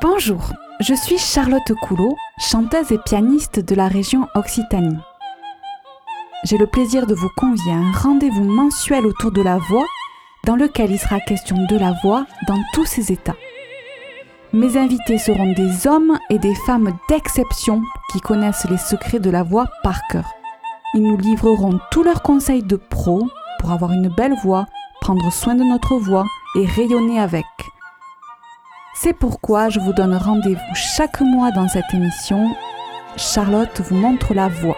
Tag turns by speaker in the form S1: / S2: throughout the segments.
S1: Bonjour, je suis Charlotte Coulot, chanteuse et pianiste de la région Occitanie. J'ai le plaisir de vous convier à un rendez-vous mensuel autour de la voix, dans lequel il sera question de la voix dans tous ses états. Mes invités seront des hommes et des femmes d'exception qui connaissent les secrets de la voix par cœur. Ils nous livreront tous leurs conseils de pro pour avoir une belle voix, prendre soin de notre voix et rayonner avec. C'est pourquoi je vous donne rendez-vous chaque mois dans cette émission. Charlotte vous montre la voix.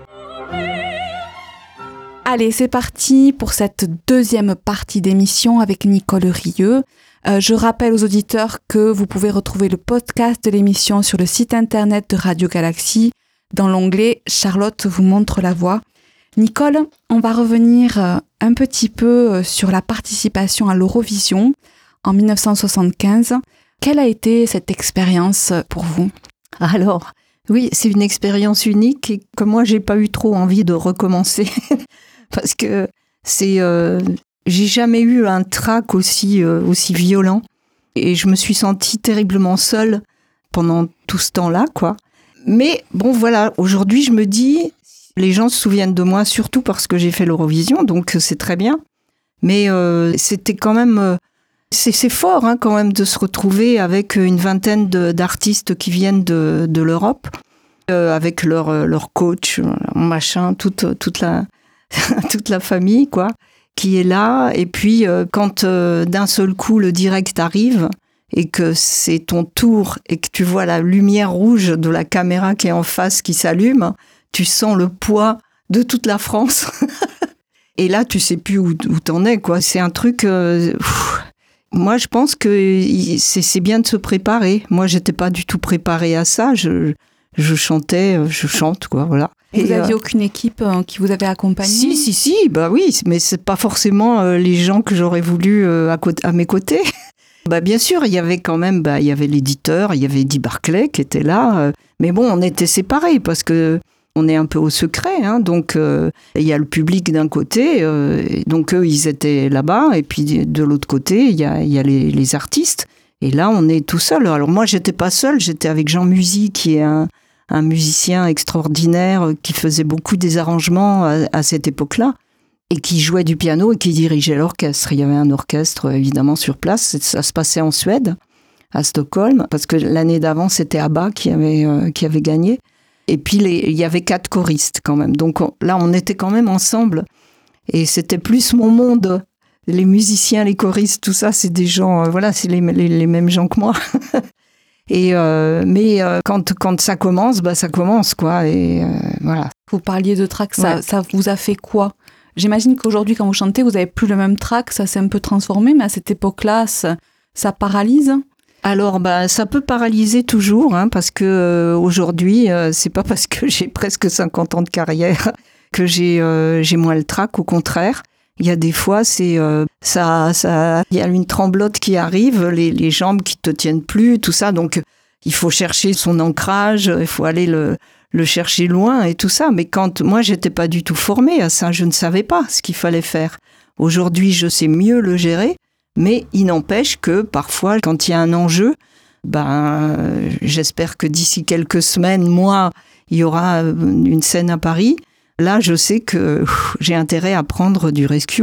S1: Allez, c'est parti pour cette deuxième partie d'émission avec Nicole Rieu. Je rappelle aux auditeurs que vous pouvez retrouver le podcast de l'émission sur le site internet de Radio Galaxie dans l'onglet « Charlotte vous montre la voix ». Nicole, on va revenir un petit peu sur la participation à l'Eurovision en 1975. Quelle a été cette expérience pour vous ?
S2: Alors, oui, c'est une expérience unique et que moi, j'ai pas eu trop envie de recommencer parce que j'ai jamais eu un trac aussi violent et je me suis sentie terriblement seule pendant tout ce temps-là, quoi. Mais bon, voilà, aujourd'hui, je me dis, les gens se souviennent de moi surtout parce que j'ai fait l'Eurovision, donc c'est très bien. Mais c'était quand même... C'est fort quand même de se retrouver avec une vingtaine d'artistes qui viennent de l'Europe, avec leur coach, machin, toute la famille, quoi, qui est là. Et puis, quand d'un seul coup le direct arrive et que c'est ton tour et que tu vois la lumière rouge de la caméra qui est en face qui s'allume, tu sens le poids de toute la France. Et là, tu sais plus où t'en es, quoi. C'est un truc... Moi, je pense que c'est bien de se préparer. Moi, j'étais pas du tout préparée à ça. Je chante, quoi, voilà.
S1: Vous n'aviez aucune équipe qui vous avait accompagné ?
S2: Si, bah oui, mais c'est pas forcément les gens que j'aurais voulu à mes côtés. Bah bien sûr, il y avait quand même, il y avait l'éditeur, il y avait Eddie Barclay qui était là. Mais bon, on était séparés parce que on est un peu au secret, donc il y a le public d'un côté, donc eux ils étaient là-bas, et puis de l'autre côté il y a les artistes, et là on est tout seul. Alors moi j'étais pas seule, j'étais avec Jean Musy qui est un musicien extraordinaire qui faisait beaucoup des arrangements à cette époque-là, et qui jouait du piano et qui dirigeait l'orchestre. Il y avait un orchestre évidemment sur place, ça se passait en Suède, à Stockholm, parce que l'année d'avant c'était ABBA qui avait gagné. Et puis, il y avait 4 choristes quand même. Donc là, on était quand même ensemble. Et c'était plus mon monde. Les musiciens, les choristes, tout ça, c'est des gens... c'est les mêmes gens que moi. Mais quand ça commence, ça commence, quoi. Et voilà.
S1: Vous parliez de trac, ça vous a fait quoi ? J'imagine qu'aujourd'hui, quand vous chantez, vous n'avez plus le même trac. Ça s'est un peu transformé, mais à cette époque-là, ça paralyse ?
S2: Alors, ça peut paralyser toujours, parce que aujourd'hui, c'est pas parce que j'ai presque 50 ans de carrière que j'ai moins le trac. Au contraire, il y a des fois, il y a une tremblote qui arrive, les jambes qui te tiennent plus, tout ça. Donc, il faut chercher son ancrage, il faut aller le chercher loin et tout ça. Mais quand moi, j'étais pas du tout formée à ça, je ne savais pas ce qu'il fallait faire. Aujourd'hui, je sais mieux le gérer. Mais il n'empêche que parfois, quand il y a un enjeu, j'espère que d'ici quelques semaines, il y aura une scène à Paris. Là, je sais que j'ai intérêt à prendre du rescue.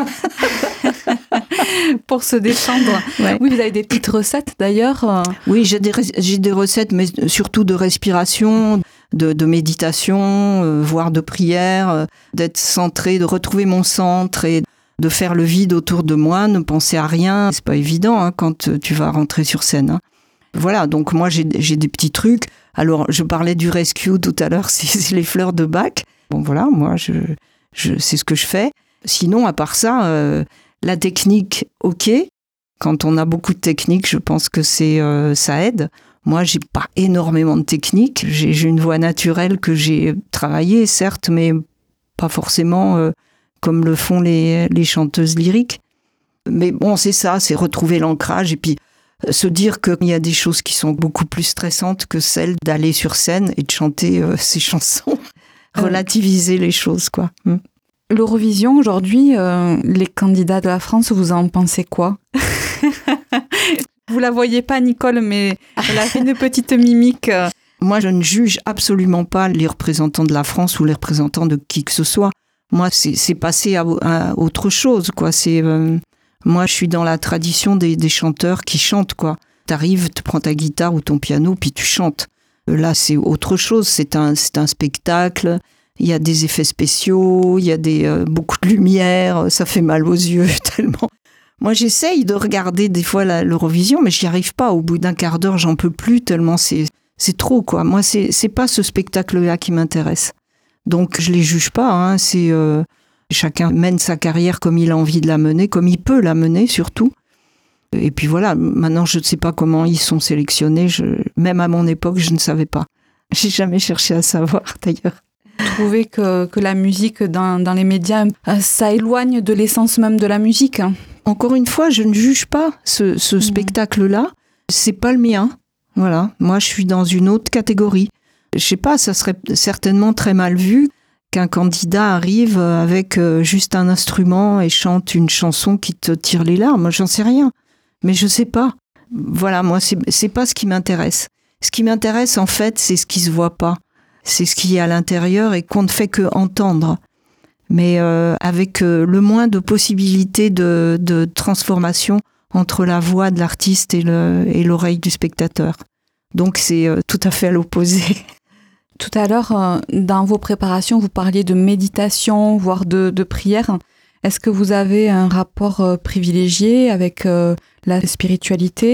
S1: Pour se défendre. Ouais. Oui, vous avez des petites recettes d'ailleurs.
S2: Oui, j'ai des recettes, mais surtout de respiration, de méditation, voire de prière, d'être centré, de retrouver mon centre et de faire le vide autour de moi, ne penser à rien. C'est pas évident quand tu vas rentrer sur scène. Voilà, donc moi j'ai des petits trucs. Alors, je parlais du rescue tout à l'heure, c'est les fleurs de Bach. Bon voilà, moi c'est ce que je fais. Sinon, à part ça, la technique, ok. Quand on a beaucoup de technique, je pense que ça aide. Moi, j'ai pas énormément de technique. J'ai une voix naturelle que j'ai travaillée, certes, mais pas forcément... comme le font les chanteuses lyriques. Mais bon, c'est ça, c'est retrouver l'ancrage et puis se dire qu'il y a des choses qui sont beaucoup plus stressantes que celles d'aller sur scène et de chanter ces chansons. Relativiser les choses, quoi.
S1: L'Eurovision, aujourd'hui, les candidats de la France, vous en pensez quoi ? Vous la voyez pas, Nicole, mais elle a fait une petite mimique.
S2: Moi, je ne juge absolument pas les représentants de la France ou les représentants de qui que ce soit. Moi, c'est passé à autre chose, quoi. Moi, je suis dans la tradition des chanteurs qui chantent, quoi. T'arrives, tu prends ta guitare ou ton piano, puis tu chantes. Là, c'est autre chose. C'est un spectacle. Il y a des effets spéciaux, il y a beaucoup de lumière. Ça fait mal aux yeux tellement. Moi, j'essaye de regarder des fois l'Eurovision, mais j'y arrive pas. Au bout d'un quart d'heure, j'en peux plus tellement c'est trop, quoi. Moi, c'est pas ce spectacle-là qui m'intéresse. Donc, je les juge pas. Hein. Chacun mène sa carrière comme il a envie de la mener, comme il peut la mener, surtout. Et puis voilà, maintenant, je ne sais pas comment ils sont sélectionnés. Même à mon époque, je ne savais pas. J'ai jamais cherché à savoir, d'ailleurs.
S1: Trouvez que la musique dans les médias, ça éloigne de l'essence même de la musique.
S2: Encore une fois, je ne juge pas ce spectacle-là. C'est pas le mien. Voilà. Moi, je suis dans une autre catégorie. Je sais pas, ça serait certainement très mal vu qu'un candidat arrive avec juste un instrument et chante une chanson qui te tire les larmes. J'en sais rien. Mais je sais pas. Voilà, moi, c'est pas ce qui m'intéresse. Ce qui m'intéresse, en fait, c'est ce qui se voit pas. C'est ce qui est à l'intérieur et qu'on ne fait que entendre. Mais avec le moins de possibilités de transformation entre la voix de l'artiste et l'oreille du spectateur. Donc c'est tout à fait à l'opposé.
S1: Tout à l'heure, dans vos préparations, vous parliez de méditation, voire de prière. Est-ce que vous avez un rapport privilégié avec la spiritualité ?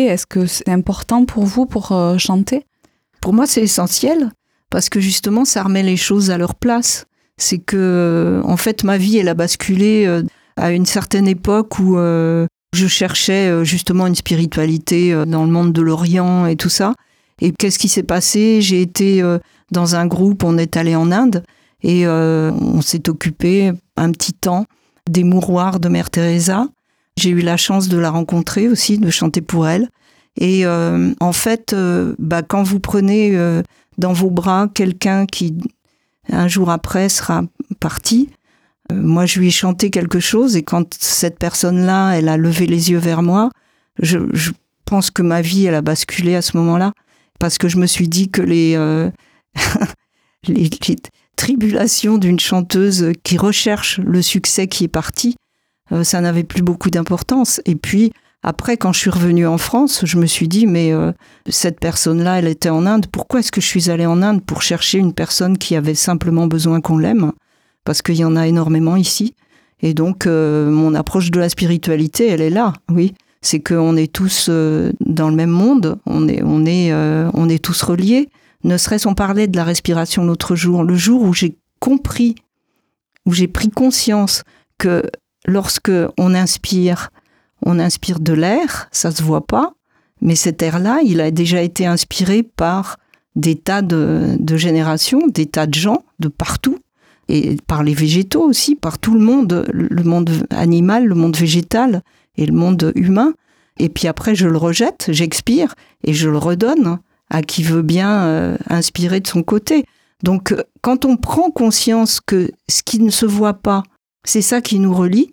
S1: Est-ce que c'est important pour vous pour chanter ?
S2: Pour moi, c'est essentiel, parce que justement, ça remet les choses à leur place. C'est que, en fait, ma vie, elle a basculé à une certaine époque où je cherchais justement une spiritualité dans le monde de l'Orient et tout ça. Et qu'est-ce qui s'est passé ? J'ai été dans un groupe, on est allé en Inde et on s'est occupé un petit temps des mouroirs de Mère Teresa. J'ai eu la chance de la rencontrer aussi, de chanter pour elle. Et en fait, quand vous prenez dans vos bras quelqu'un qui, un jour après, sera parti, moi je lui ai chanté quelque chose et quand cette personne-là, elle a levé les yeux vers moi, je pense que ma vie, elle a basculé à ce moment-là. Parce que je me suis dit que les tribulations d'une chanteuse qui recherche le succès qui est parti, ça n'avait plus beaucoup d'importance. Et puis, après, quand je suis revenue en France, je me suis dit, mais cette personne-là, elle était en Inde. Pourquoi est-ce que je suis allée en Inde pour chercher une personne qui avait simplement besoin qu'on l'aime ? Parce qu'il y en a énormément ici. Et donc, mon approche de la spiritualité, elle est là, oui. C'est qu'on est tous dans le même monde, on est tous reliés. Ne serait-ce qu'on parlait de la respiration l'autre jour, le jour où j'ai compris, où j'ai pris conscience que lorsque on inspire de l'air, ça se voit pas, mais cet air-là, il a déjà été inspiré par des tas de générations, des tas de gens de partout, et par les végétaux aussi, par tout le monde animal, le monde végétal, et le monde humain. Et puis après, je le rejette, j'expire et je le redonne à qui veut bien inspirer de son côté. Donc, quand on prend conscience que ce qui ne se voit pas, c'est ça qui nous relie,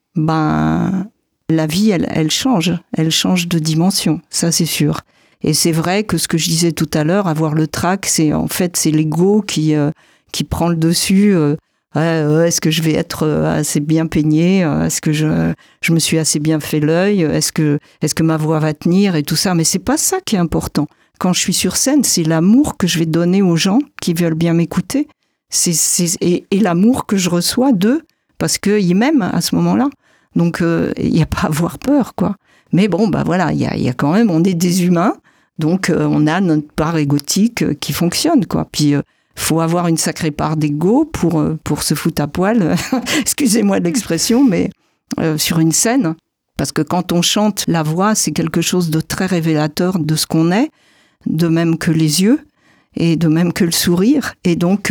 S2: la vie, elle change de dimension, ça c'est sûr. Et c'est vrai que ce que je disais tout à l'heure, avoir le trac, c'est l'ego qui prend le dessus. Est-ce que je vais être assez bien peignée ? Est-ce que je me suis assez bien fait l'œil ? Est-ce que ma voix va tenir et tout ça ? Mais c'est pas ça qui est important. Quand je suis sur scène, c'est l'amour que je vais donner aux gens qui veulent bien m'écouter. Et l'amour que je reçois d'eux, parce qu'ils m'aiment à ce moment-là. Donc, il n'y a pas à avoir peur, quoi. Mais bon, voilà, il y a quand même, on est des humains, donc on a notre part égotique qui fonctionne, quoi. Puis, faut avoir une sacrée part d'ego pour se foutre à poil, excusez-moi de l'expression, mais sur une scène. Parce que quand on chante, la voix, c'est quelque chose de très révélateur de ce qu'on est, de même que les yeux, et de même que le sourire. Et donc,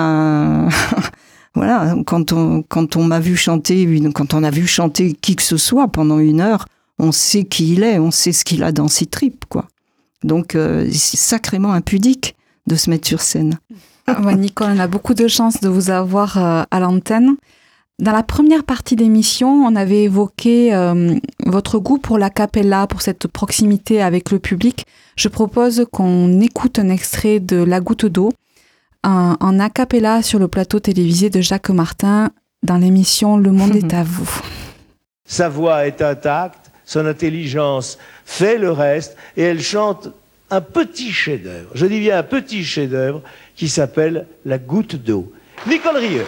S2: voilà, quand on m'a vu chanter, quand on a vu chanter qui que ce soit pendant 1 heure, on sait qui il est, on sait ce qu'il a dans ses tripes, quoi. Donc, c'est sacrément impudique de se mettre sur scène.
S1: Nicole, on a beaucoup de chance de vous avoir à l'antenne. Dans la première partie d'émission, on avait évoqué votre goût pour l'a cappella, pour cette proximité avec le public. Je propose qu'on écoute un extrait de La Goutte d'eau, en a cappella sur le plateau télévisé de Jacques Martin dans l'émission Le Monde est à vous.
S3: Sa voix est intacte, son intelligence fait le reste et elle chante un petit chef-d'œuvre. Je dis bien un petit chef-d'œuvre qui s'appelle La Goutte d'eau. Nicole Rieu.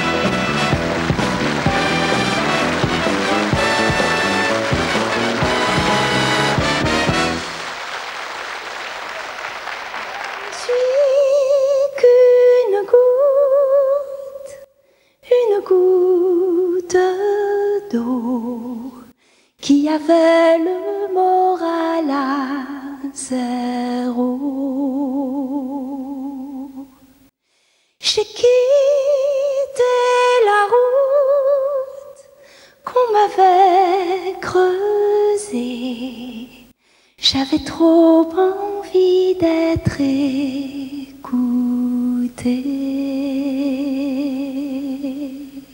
S4: Qui avait le moral à zéro. J'ai quitté la route qu'on m'avait creusée. J'avais trop envie d'être écoutée.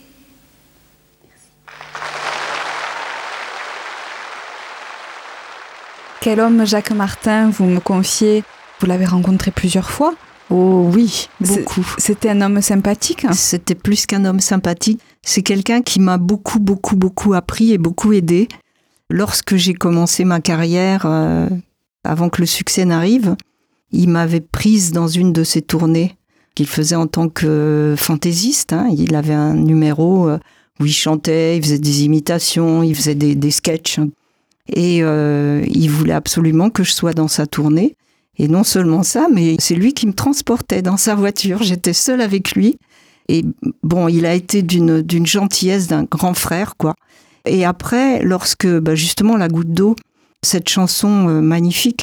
S1: Quel homme, Jacques Martin, vous me confiez, vous l'avez rencontré plusieurs fois?
S2: Oh oui, beaucoup.
S1: C'était un homme sympathique?
S2: C'était plus qu'un homme sympathique. C'est quelqu'un qui m'a beaucoup appris et beaucoup aidé. Lorsque j'ai commencé ma carrière, avant que le succès n'arrive, il m'avait prise dans une de ses tournées qu'il faisait en tant que fantaisiste. Il avait un numéro où il chantait, il faisait des imitations, il faisait des sketchs. Et il voulait absolument que je sois dans sa tournée. Et non seulement ça, mais c'est lui qui me transportait dans sa voiture. J'étais seule avec lui. Et bon, il a été d'une gentillesse d'un grand frère, quoi. Et après, lorsque, justement, La Goutte d'eau, cette chanson magnifique,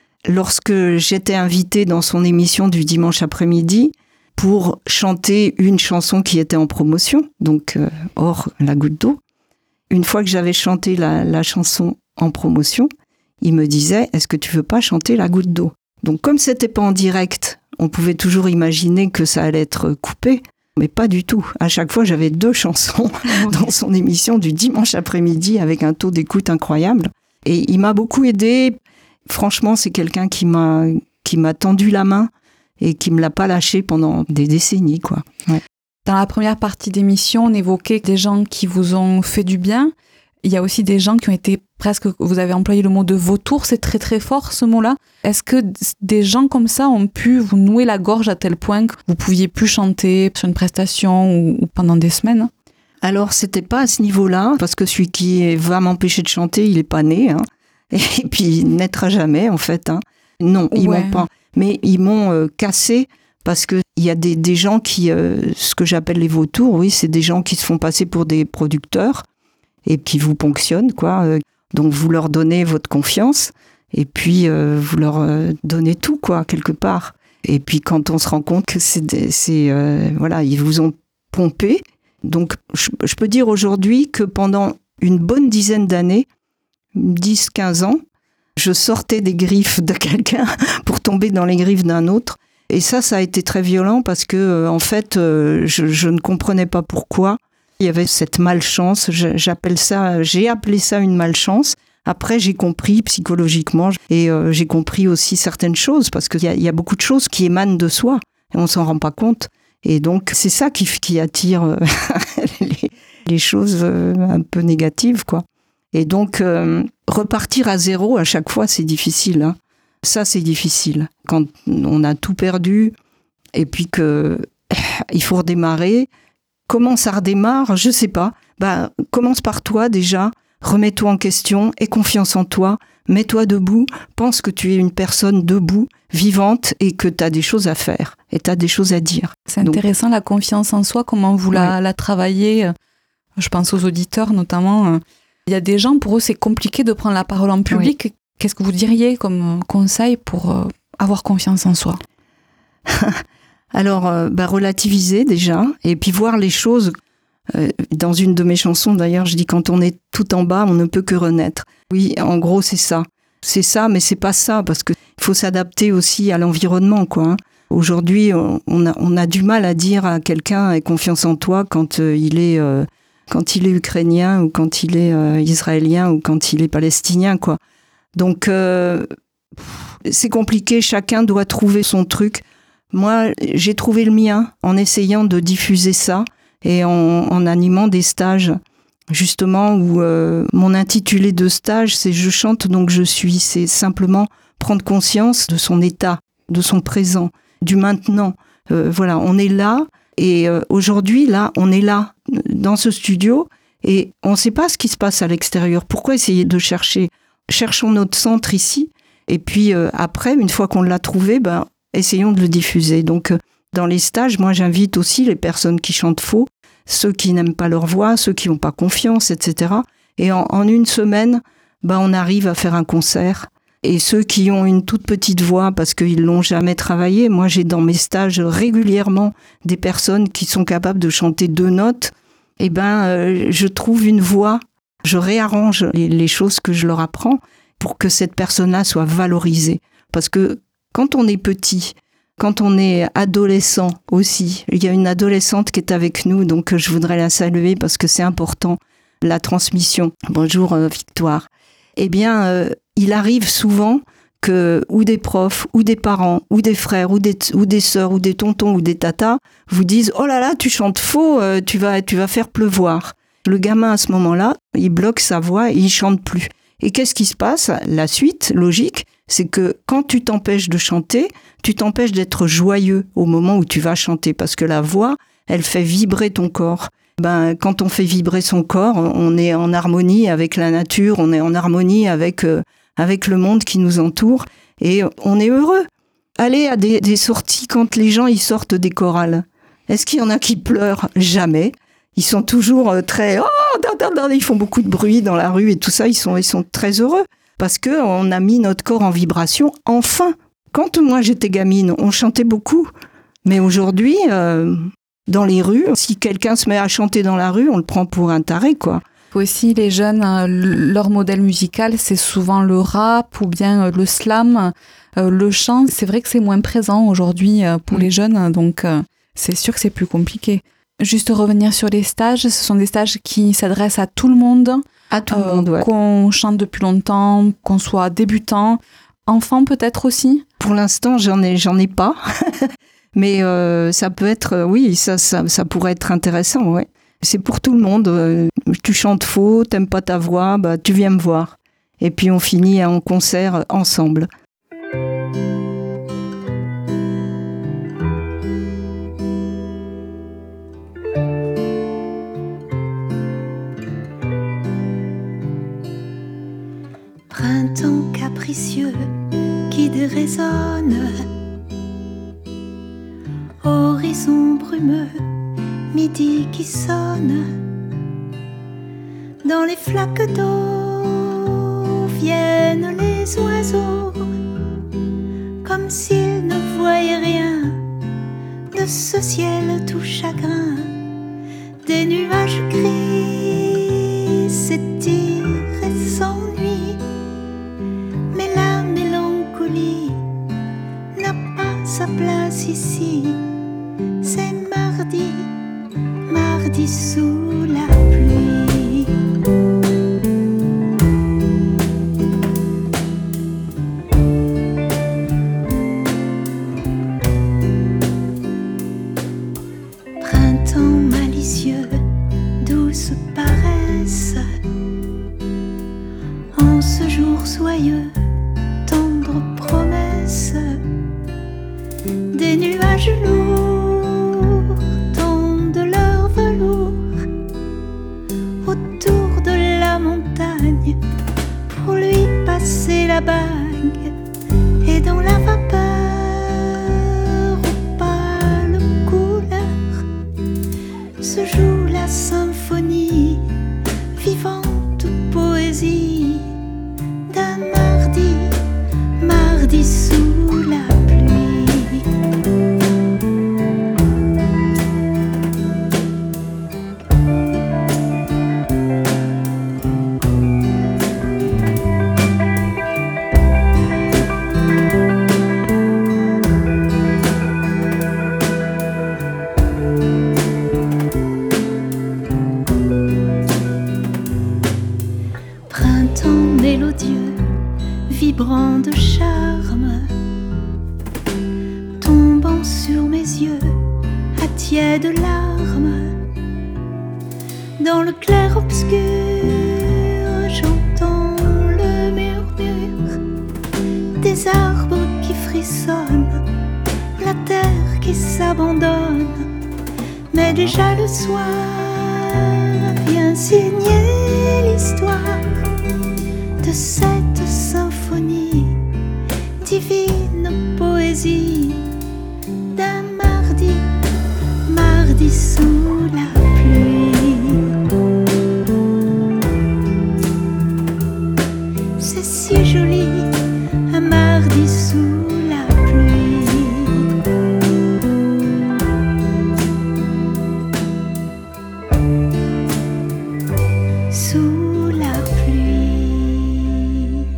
S2: lorsque j'étais invitée dans son émission du dimanche après-midi pour chanter une chanson qui était en promotion, donc hors La Goutte d'eau, une fois que j'avais chanté la chanson en promotion, il me disait « Est-ce que tu veux pas chanter La Goutte d'eau ?» Donc comme c'était pas en direct, on pouvait toujours imaginer que ça allait être coupé, mais pas du tout. À chaque fois, j'avais 2 chansons dans son émission du dimanche après-midi avec un taux d'écoute incroyable. Et il m'a beaucoup aidé. Franchement, c'est quelqu'un qui m'a tendu la main et qui me l'a pas lâché pendant des décennies, quoi. Ouais.
S1: Dans la première partie d'émission, on évoquait des gens qui vous ont fait du bien. Il y a aussi des gens qui ont été presque, vous avez employé le mot de vautour, c'est très très fort ce mot-là. Est-ce que des gens comme ça ont pu vous nouer la gorge à tel point que vous pouviez plus chanter sur une prestation ou pendant des semaines?
S2: Alors, c'était pas à ce niveau-là, parce que celui qui va m'empêcher de chanter, il est pas né, et puis il naîtra jamais, en fait. Non, ils m'ont pas. Mais ils m'ont cassé, parce que il y a des gens qui, ce que j'appelle les vautours, oui, c'est des gens qui se font passer pour des producteurs, et qui vous ponctionnent, quoi. Donc, vous leur donnez votre confiance, et puis vous leur donnez tout, quoi, quelque part. Et puis, quand on se rend compte que voilà, ils vous ont pompé. Donc, je peux dire aujourd'hui que pendant une bonne dizaine d'années, 10-15 ans, je sortais des griffes de quelqu'un pour tomber dans les griffes d'un autre. Et ça a été très violent parce que, en fait, je ne comprenais pas pourquoi. Il y avait cette malchance, j'ai appelé ça une malchance. Après, j'ai compris psychologiquement et j'ai compris aussi certaines choses parce qu'il y a beaucoup de choses qui émanent de soi et on s'en rend pas compte. Et donc, c'est ça qui attire les choses un peu négatives, quoi. Et donc, repartir à zéro à chaque fois, c'est difficile. Ça, c'est difficile. Quand on a tout perdu et puis il faut redémarrer. Comment ça redémarre? Je sais pas. Commence par toi déjà. Remets-toi en question, aie confiance en toi, mets-toi debout, pense que tu es une personne debout, vivante et que tu as des choses à faire et tu as des choses à dire.
S1: C'est intéressant, la confiance en soi, comment vous la travaillez. Je pense aux auditeurs notamment. Il y a des gens, pour eux, c'est compliqué de prendre la parole en public. Oui. Qu'est-ce que vous diriez comme conseil pour avoir confiance en soi?
S2: Alors, relativiser déjà et puis voir les choses. Dans une de mes chansons, d'ailleurs, je dis quand on est tout en bas, on ne peut que renaître. Oui, en gros, c'est ça. C'est ça, mais c'est pas ça, parce qu'il faut s'adapter aussi à l'environnement, quoi. Aujourd'hui, on a du mal à dire à quelqu'un aie confiance en toi quand il est ukrainien ou quand il est israélien ou quand il est palestinien, quoi. Donc c'est compliqué, chacun doit trouver son truc. Moi, j'ai trouvé le mien en essayant de diffuser ça et en animant des stages, justement, où mon intitulé de stage, c'est « Je chante donc je suis ». C'est simplement prendre conscience de son état, de son présent, du maintenant. Voilà, on est là et aujourd'hui, là, on est là, dans ce studio et on ne sait pas ce qui se passe à l'extérieur. Pourquoi essayer de chercher ? Cherchons notre centre ici et puis après, une fois qu'on l'a trouvé, essayons de le diffuser. Donc, dans les stages, moi, j'invite aussi les personnes qui chantent faux, ceux qui n'aiment pas leur voix, ceux qui n'ont pas confiance, etc. Et en une semaine, on arrive à faire un concert. Et ceux qui ont une toute petite voix parce qu'ils l'ont jamais travaillé, moi, j'ai dans mes stages régulièrement des personnes qui sont capables de chanter 2 notes. Et je trouve une voix, je réarrange les choses que je leur apprends pour que cette personne-là soit valorisée. Parce que quand on est petit, quand on est adolescent aussi, il y a une adolescente qui est avec nous, donc je voudrais la saluer parce que c'est important, la transmission. Bonjour Victoire. Il arrive souvent que ou des profs, ou des parents, ou des frères, ou des sœurs, ou des tontons, ou des tatas vous disent « Oh là là, tu chantes faux, tu vas faire pleuvoir ». Le gamin à ce moment-là, il bloque sa voix et il chante plus. Et qu'est-ce qui se passe ? La suite logique, c'est que quand tu t'empêches de chanter, tu t'empêches d'être joyeux au moment où tu vas chanter. Parce que la voix, elle fait vibrer ton corps. Quand on fait vibrer son corps, on est en harmonie avec la nature, on est en harmonie avec le monde qui nous entoure et on est heureux. Allez à des sorties quand les gens ils sortent des chorales. Est-ce qu'il y en a qui pleurent ? Jamais. Ils sont toujours très... ils font beaucoup de bruit dans la rue et tout ça, ils sont très heureux. Parce qu'on a mis notre corps en vibration, enfin. Quand moi j'étais gamine, on chantait beaucoup. Mais aujourd'hui, dans les rues, si quelqu'un se met à chanter dans la rue, on le prend pour un taré, quoi.
S1: Aussi, les jeunes, leur modèle musical, c'est souvent le rap ou bien le slam. Le chant, c'est vrai que c'est moins présent aujourd'hui pour les jeunes, donc c'est sûr que c'est plus compliqué. Juste revenir sur les stages, ce sont des stages qui s'adressent à tout le monde.
S2: À tout le monde, ouais.
S1: Qu'on chante depuis longtemps, qu'on soit débutant, enfant peut-être aussi.
S2: Pour l'instant, j'en ai pas. Mais ça peut être, oui, ça pourrait être intéressant, ouais. C'est pour tout le monde. Tu chantes faux, t'aimes pas ta voix, tu viens me voir. Et puis on finit en concert ensemble.
S4: Printemps capricieux qui dérésonne, horizon brumeux, midi qui sonne, dans les flaques d'eau viennent les oiseaux, comme s'ils ne voyaient rien de ce ciel tout chagrin. Des nuages gris s'étirent et s'ennuient, mais la mélancolie n'a pas sa place ici. C'est mardi, mardi sous la pluie. Printemps malicieux, douce paresse, en ce jour soyeux, tendre promesse, des nuages lourds tendent leur velours autour de la montagne pour lui passer la bague, et dans la vapeur aux pâles couleurs se joue la symphonie, vivante poésie d'un mardi, mardi sous la pluie. vibrant de charme, tombant sur mes yeux à tièdes larmes. Dans le clair-obscur, j'entends le murmure des arbres qui frissonnent, la terre qui s'abandonne. Mais déjà le soir vient signer l'histoire de cette symphonie, divine poésie d'un mardi, mardi sous la pluie. C'est si joli, un mardi sous la pluie. Sous la pluie.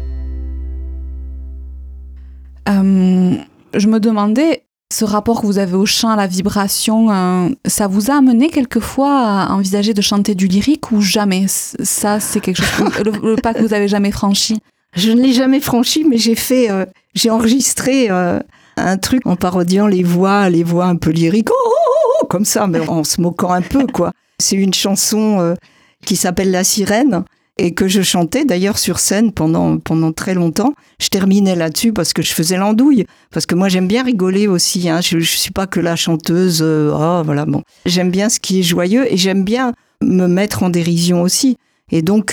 S1: Je me demandais, ce rapport que vous avez au chant, à la vibration, ça vous a amené quelquefois à envisager de chanter du lyrique ou jamais? Ça, c'est quelque chose, le pas que vous avez jamais franchi.
S2: Je ne l'ai jamais franchi, mais j'ai enregistré un truc en parodiant les voix un peu lyriques, comme ça, mais en se moquant un peu, quoi. C'est une chanson qui s'appelle La Sirène et que je chantais d'ailleurs sur scène pendant très longtemps. Je terminais là-dessus parce que je faisais l'andouille, parce que moi j'aime bien rigoler aussi, hein. Je suis pas que la chanteuse, voilà, bon. J'aime bien ce qui est joyeux et j'aime bien me mettre en dérision aussi. Et donc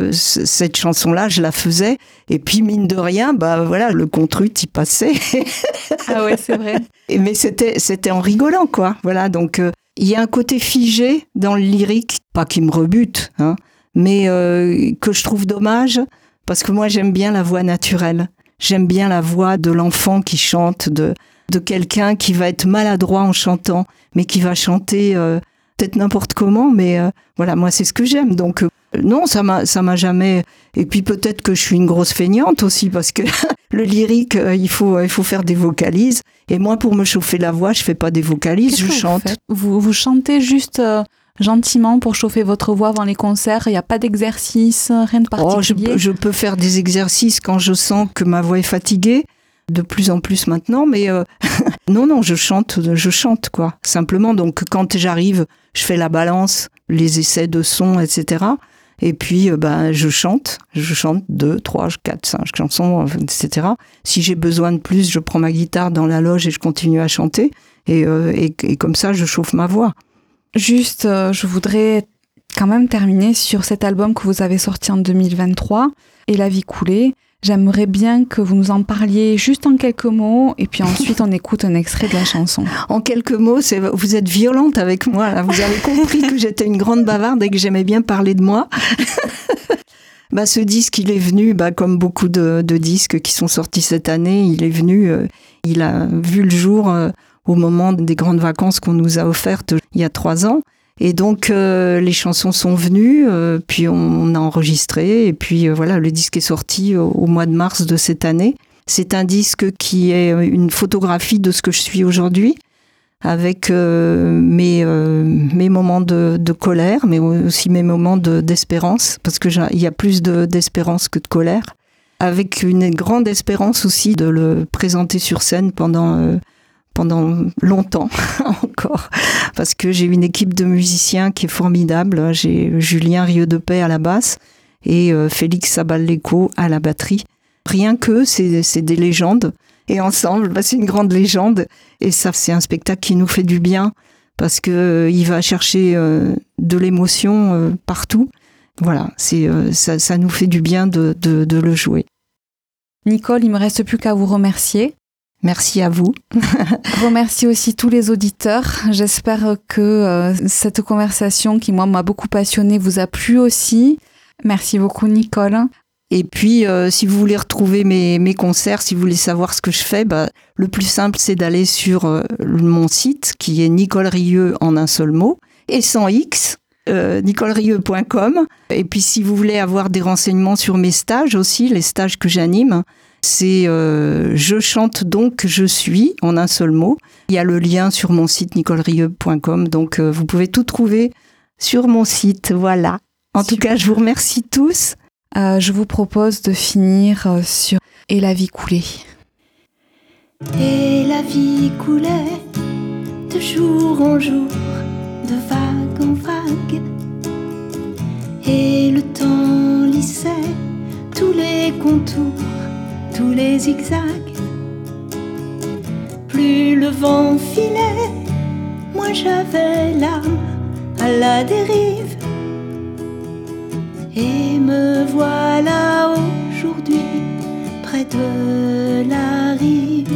S2: cette chanson-là, je la faisais et puis mine de rien, bah voilà, le contrut y passait.
S1: Ah ouais, c'est vrai.
S2: Mais c'était en rigolant, quoi. Voilà, donc il y a un côté figé dans le lyrique, pas qui me rebute, hein, mais que je trouve dommage, parce que moi j'aime bien la voix naturelle. J'aime bien la voix de l'enfant qui chante, de quelqu'un qui va être maladroit en chantant, mais qui va chanter peut-être n'importe comment, mais voilà, moi c'est ce que j'aime. Donc non, ça m'a jamais. Et puis peut-être que je suis une grosse feignante aussi, parce que le lyrique, il faut faire des vocalises. Et moi, pour me chauffer la voix, je fais pas des vocalises, je chante.
S1: Vous chantez juste gentiment pour chauffer votre voix avant les concerts. Il n'y a pas d'exercice, rien de particulier.
S2: Je peux faire des exercices quand je sens que ma voix est fatiguée, de plus en plus maintenant, mais non, je chante quoi. Simplement, donc quand j'arrive, je fais la balance, les essais de son, etc. Et puis, je chante 2, 3, 4, 5 chansons, etc. Si j'ai besoin de plus, je prends ma guitare dans la loge et je continue à chanter. Et comme ça, je chauffe ma voix.
S1: Juste, je voudrais quand même terminer sur cet album que vous avez sorti en 2023, Et la vie coulée. J'aimerais bien que vous nous en parliez juste en quelques mots, et puis ensuite on écoute un extrait de la chanson.
S2: En quelques mots, vous êtes violente avec moi, là. Vous avez compris que j'étais une grande bavarde et que j'aimais bien parler de moi. Ce disque, il est venu, comme beaucoup de disques qui sont sortis cette année, il est venu, il a vu le jour au moment des grandes vacances qu'on nous a offertes il y a 3 ans. Et donc les chansons sont venues, puis on a enregistré, et puis voilà, le disque est sorti au mois de mars de cette année. C'est un disque qui est une photographie de ce que je suis aujourd'hui, avec mes moments de colère, mais aussi mes moments d'espérance, parce que il y a plus d'espérance que de colère, avec une grande espérance aussi de le présenter sur scène pendant longtemps encore, parce que j'ai une équipe de musiciens qui est formidable. J'ai Julien Rieux-de-Paix à la basse et Félix Saballeco à la batterie. Rien qu'eux, c'est des légendes. Et ensemble, c'est une grande légende. Et ça, c'est un spectacle qui nous fait du bien, parce que il va chercher de l'émotion partout. Voilà, ça nous fait du bien de le jouer.
S1: Nicole, il me reste plus qu'à vous remercier.
S2: Merci à vous.
S1: Je remercie aussi tous les auditeurs. J'espère que cette conversation qui, moi, m'a beaucoup passionnée, vous a plu aussi. Merci beaucoup, Nicole.
S2: Et puis, si vous voulez retrouver mes concerts, si vous voulez savoir ce que je fais, le plus simple, c'est d'aller sur mon site, qui est Nicole Rieux en un seul mot, et sans X, nicolerieux.com. Et puis, si vous voulez avoir des renseignements sur mes stages aussi, les stages que j'anime, c'est je chante donc je suis en un seul mot. Il y a le lien sur mon site nicolerieux.com, donc vous pouvez tout trouver sur mon site, voilà. En tout cas, je vous remercie tous.
S1: je vous propose de finir sur « Et la vie coulait ».
S4: Et la vie coulait de jour en jour, de vague en vague, et le temps lissait tous les contours, tous les zigzags. Plus le vent filait, moi j'avais l'âme à la dérive. Et me voilà aujourd'hui près de la rive.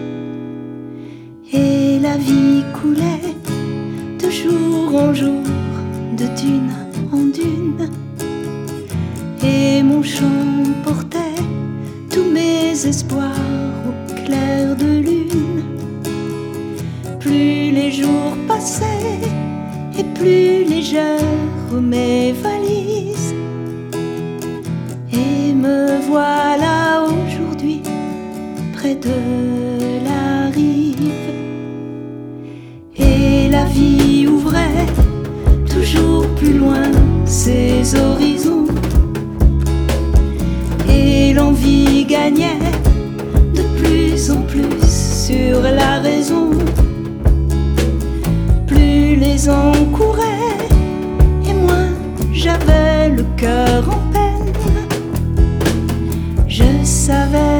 S4: Et la vie coulait de jour en jour, de dune en dune. Et mon chant portait tous mes espoirs au clair de lune. Plus les jours passaient et plus légères mes valises. Et me voilà aujourd'hui près de la rive. Et la vie ouvrait toujours plus loin ses horizons. Et l'envie gagnait de plus en plus sur la raison. Plus les ans couraient et moins j'avais le cœur en peine. Je savais